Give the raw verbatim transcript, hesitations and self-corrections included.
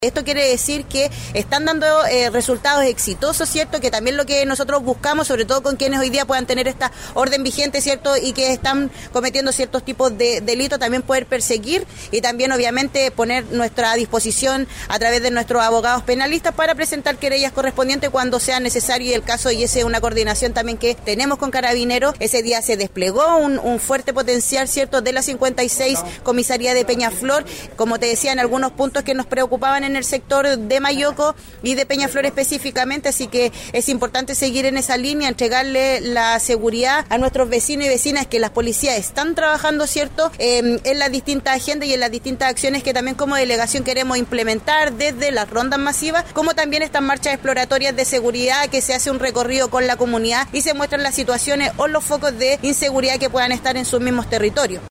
Esto quiere decir que están dando eh, resultados exitosos, ¿cierto? Que también lo que nosotros buscamos, sobre todo con quienes hoy día puedan tener esta orden vigente, ¿cierto? Y que están cometiendo ciertos tipos de delitos, también poder perseguir y también obviamente poner nuestra disposición a través de nuestros abogados penalistas para presentar querellas correspondientes cuando sea necesario y el caso, y esa es una coordinación también que tenemos con Carabineros. Ese día se desplegó un, un fuerte potencial, ¿cierto? De la cincuenta y seis Comisaría de Peñaflor, como te decía, en algunos puntos que nos preocupaban en en el sector de Mayoco y de Peñaflor específicamente, así que es importante seguir en esa línea, entregarle la seguridad a nuestros vecinos y vecinas, que las policías están trabajando, ¿cierto?, eh, en las distintas agendas y en las distintas acciones que también como delegación queremos implementar, desde las rondas masivas, como también estas marchas exploratorias de seguridad, que se hace un recorrido con la comunidad y se muestran las situaciones o los focos de inseguridad que puedan estar en sus mismos territorios.